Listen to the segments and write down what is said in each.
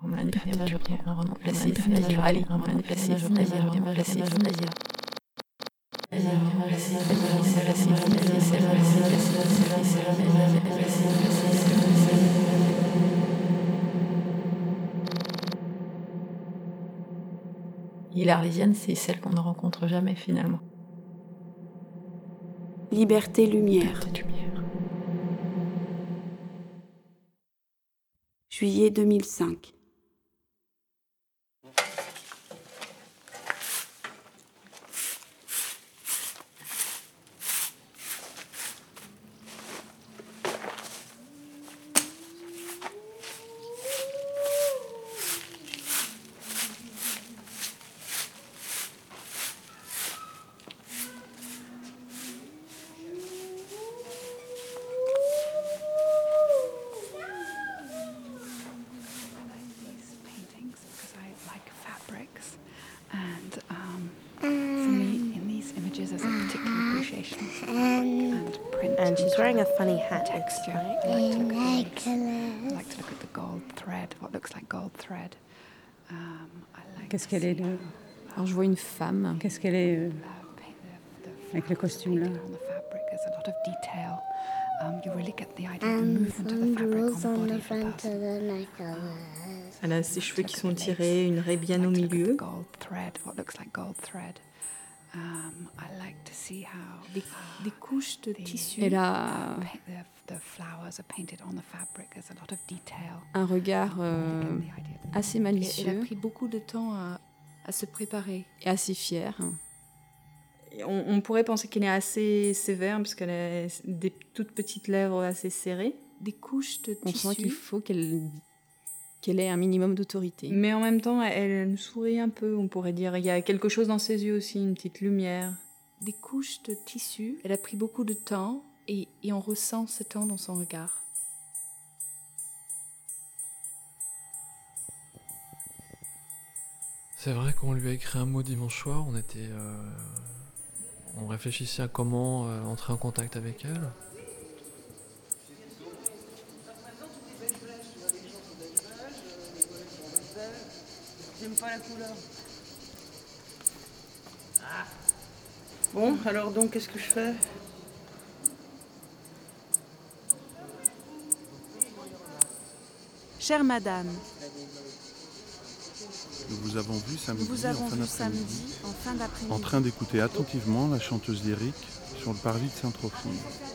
Et l'Arlésienne, c'est celle qu'on ne rencontre jamais finalement. Liberté Lumière. Juillet 2005. And she's wearing a funny hat. Texture. Right? I like to look at the lace. I like to look at the gold thread, what looks like gold thread. Qu'est-ce qu'elle est là? Alors je vois une femme. Qu'est-ce qu'elle est avec le costume là? Elle a ses cheveux qui sont tirés, une raie bien au milieu. Des couches de tissu. Elle a un regard assez malicieux. Elle a pris beaucoup de temps à se préparer. Et assez fière. Et on pourrait penser qu'elle est assez sévère parce qu'elle a des toutes petites lèvres assez serrées. Des couches de tissu. On sent qu'il faut qu'elle ait un minimum d'autorité. Mais en même temps, elle sourit un peu, on pourrait dire. Il y a quelque chose dans ses yeux aussi, une petite lumière. Des couches de tissu. Elle a pris beaucoup de temps et on ressent ce temps dans son regard. C'est vrai qu'on lui a écrit un mot dimanche soir, on réfléchissait à comment entrer en contact avec elle. J'aime pas la couleur. Ah. Bon, alors donc, qu'est-ce que je fais ? Chère madame, nous vous avons vu samedi, en fin d'après-midi, en train d'écouter attentivement la chanteuse lyrique sur le parvis de Saint-Trophime.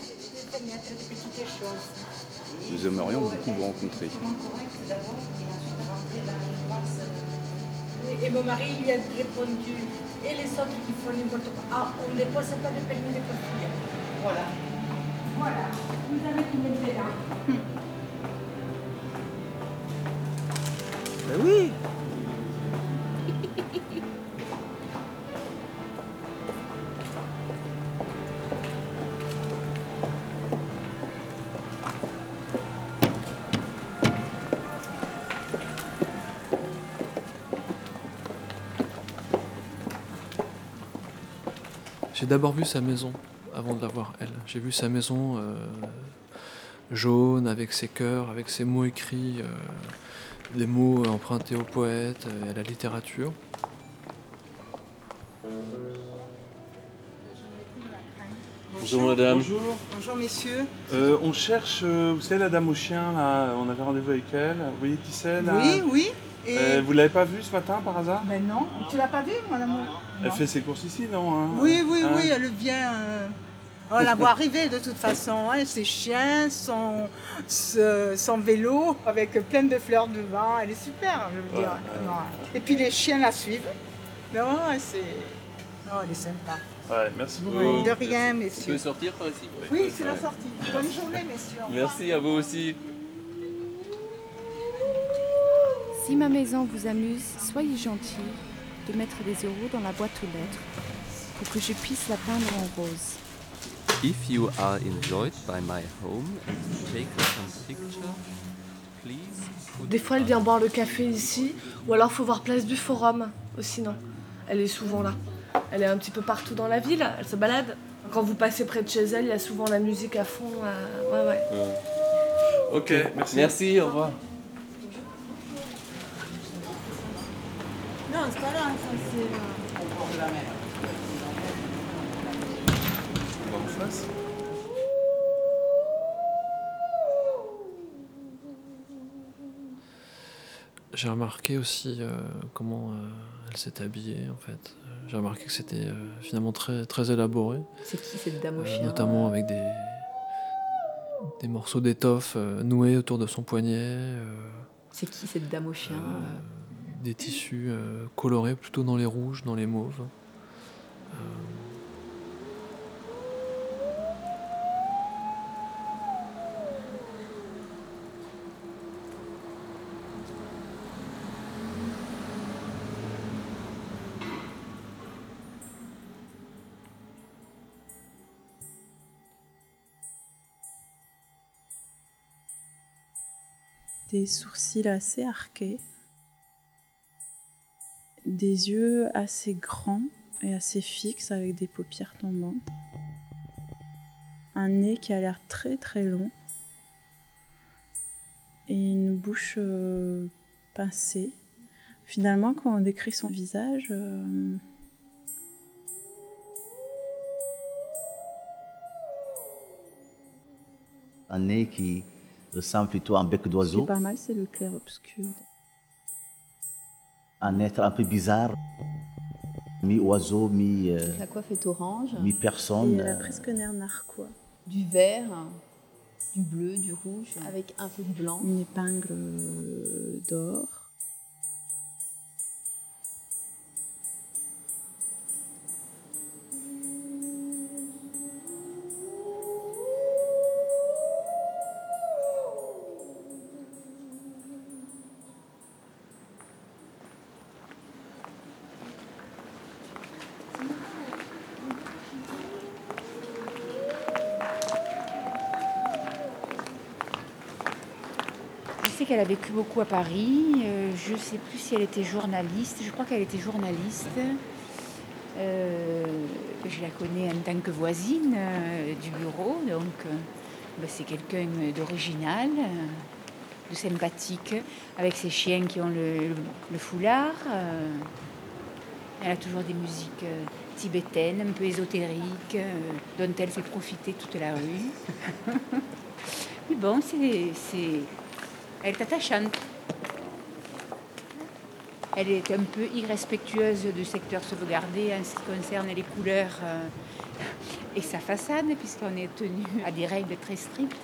Nous aimerions beaucoup vous rencontrer. Et mon mari lui a répondu, et les autres qui font n'importe quoi. Ah, on ne pose pas de permis de construire. Voilà. Voilà, vous avez tout le là. Ben oui. J'ai d'abord vu sa maison avant de la voir elle. J'ai vu sa maison jaune avec ses cœurs, avec ses mots écrits, des mots empruntés au poète et à la littérature. Bonjour madame. Bonjour. Bonjour messieurs. On cherche, vous savez la dame au chien là, on avait rendez-vous avec elle. Vous voyez qui c'est là ? Oui, oui. Et... vous l'avez pas vue ce matin par hasard ? Ben non. Tu l'as pas vue, madame ? Elle fait ses courses ici, non hein ? Oui, elle vient. On la voit arriver de toute façon. Hein, ses chiens, son vélo avec plein de fleurs devant. Elle est super, je veux dire. Ouais. Et puis les chiens la suivent. Non, elle est sympa. Ouais, merci beaucoup. Oui, de rien, messieurs. Vous pouvez sortir par ici ? Oui, c'est la sortie. Bonne journée, messieurs. Merci à vous aussi. si ma maison vous amuse, soyez gentils de mettre des euros dans la boîte aux lettres pour que je puisse la peindre en rose. If you are enjoyed by my home and take some picture, please. Des fois, elle vient boire le café ici, ou alors faut voir Place du Forum, aussi non. Elle est souvent là. Elle est un petit peu partout dans la ville, elle se balade. Quand vous passez près de chez elle, il y a souvent la musique à fond. Ouais. Ok, merci. Merci, au revoir. dans ce cas-là, ça c'est... Au bord de la mer. On va en face. J'ai remarqué aussi comment elle s'était habillée en fait. J'ai remarqué que c'était finalement très, très élaboré. C'est qui cette dame au chien? Notamment avec des morceaux d'étoffe noués autour de son poignet. C'est qui cette dame au chien? Des tissus colorés plutôt dans les rouges, dans les mauves. Des sourcils assez arqués, des yeux assez grands et assez fixes avec des paupières tombantes, un nez qui a l'air très très long et une bouche pincée. Finalement, quand on décrit son visage, un nez qui ressemble plutôt à un bec d'oiseau. Ce qui est pas mal, c'est le clair-obscur. Un être un peu bizarre, mi-oiseau, La coiffe est orange. mi-personne. Et elle a presque un air narquois. Du vert, du bleu, du rouge, avec un peu de blanc. Une épingle d'or. Je sais qu'elle a vécu beaucoup à Paris. Je ne sais plus si elle était journaliste. Je crois qu'elle était journaliste. Je la connais en tant que voisine du bureau. Donc, c'est quelqu'un d'original, de sympathique, avec ses chiens qui ont le foulard. Elle a toujours des musiques tibétaines, un peu ésotériques, dont elle fait profiter toute la rue. Mais bon, elle est attachante. Elle est un peu irrespectueuse du secteur sauvegardé en ce qui concerne les couleurs et sa façade, puisqu'on est tenu à des règles très strictes.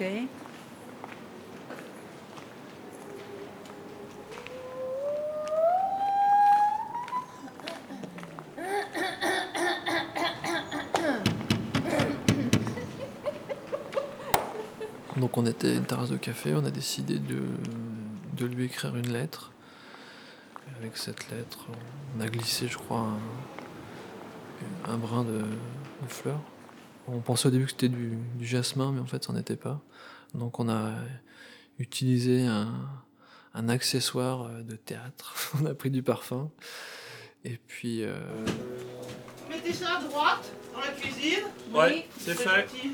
Donc on était à une terrasse de café, on a décidé de lui écrire une lettre. Avec cette lettre, on a glissé, je crois, un brin de fleurs. On pensait au début que c'était du jasmin, mais en fait, ça n'en était pas. Donc on a utilisé un accessoire de théâtre. On a pris du parfum. Et puis... Mettez ça à droite, dans la cuisine. Ouais, Oui, c'est fait. Petit.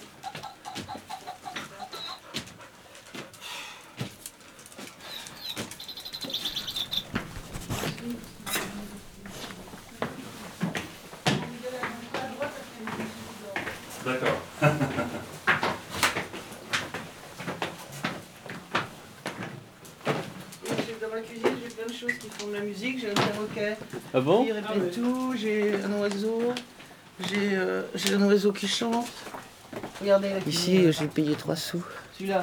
D'accord. Dans ma cuisine, j'ai plein de choses qui font de la musique. J'ai un perroquet Ah bon? qui répète tout. J'ai un oiseau. J'ai un oiseau qui chante. Regardez là. Ici, j'ai payé 3 sous. Celui-là.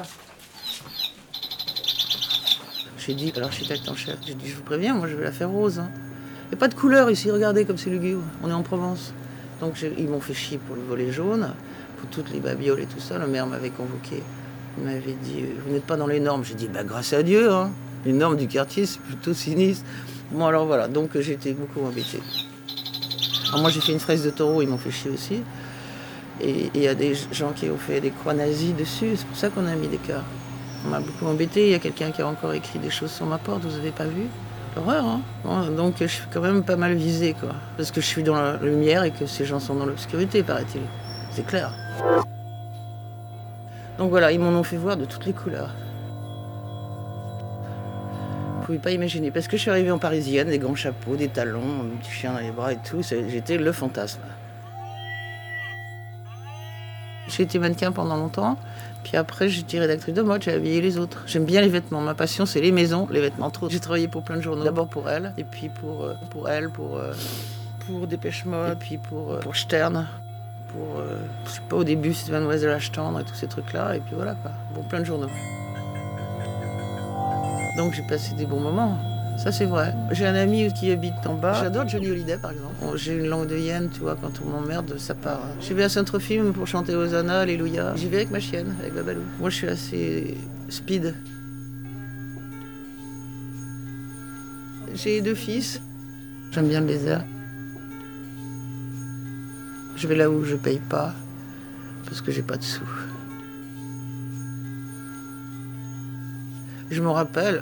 J'ai dit à l'architecte en chef, j'ai dit, je vous préviens, moi je vais la faire rose. Il n'y a pas de couleur ici, regardez comme c'est lugubre. On est en Provence. Donc ils m'ont fait chier pour le volet jaune, pour toutes les babioles et tout ça. Le maire m'avait convoqué. Il m'avait dit, vous n'êtes pas dans les normes. J'ai dit, grâce à Dieu, hein. Les normes du quartier, c'est plutôt sinistre. Bon alors voilà, donc j'ai été beaucoup embêtée. Alors moi j'ai fait une fraise de taureau, ils m'ont fait chier aussi. Et il y a des gens qui ont fait des croix nazies dessus, c'est pour ça qu'on a mis des cœurs. On m'a beaucoup embêté, il y a quelqu'un qui a encore écrit des choses sur ma porte, vous avez pas vu? L'horreur, hein. Bon, donc je suis quand même pas mal visée, quoi. Parce que je suis dans la lumière et que ces gens sont dans l'obscurité, paraît-il. C'est clair. Donc voilà, ils m'en ont fait voir de toutes les couleurs. Vous pouvais pas imaginer. Parce que je suis arrivée en parisienne, des grands chapeaux, des talons, un petit chien dans les bras et tout. J'étais le fantasme. J'ai été mannequin pendant longtemps. Puis après, j'étais rédactrice de mode, j'ai habillé les autres. J'aime bien les vêtements. Ma passion, c'est les maisons, les vêtements trop. J'ai travaillé pour plein de journaux. D'abord pour Elle, et puis pour Elle, pour Dépêche Mode, puis pour Stern. Je sais pas, au début, c'était Mademoiselle H. Tendre et tous ces trucs-là. Et puis voilà, quoi. Bon, plein de journaux. Donc j'ai passé des bons moments. Ça, c'est vrai. J'ai un ami qui habite en bas. J'adore Johnny Hallyday, par exemple. J'ai une langue de hyène, tu vois, quand on m'emmerde, ça part. J'y vais à Saint-Trophime pour chanter Hosanna, Alléluia. J'y vais avec ma chienne, avec Babalou. Moi, je suis assez speed. J'ai 2 fils. J'aime bien le désert. Je vais là où je paye pas, parce que j'ai pas de sous. Je me rappelle...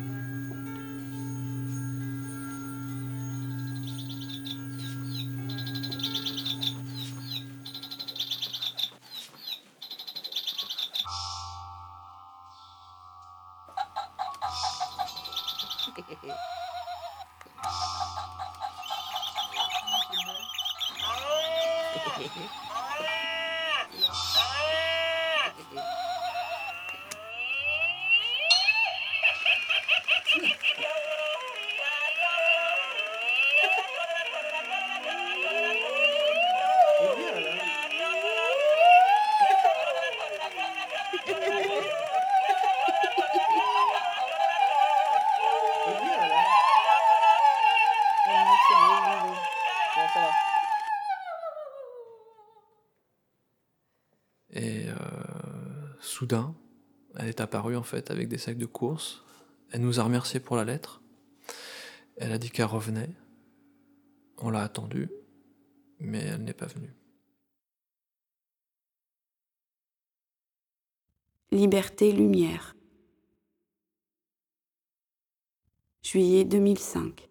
Et soudain, elle est apparue en fait avec des sacs de courses. Elle nous a remerciés pour la lettre. Elle a dit qu'elle revenait. On l'a attendue, mais elle n'est pas venue. Liberté, lumière. Juillet 2005.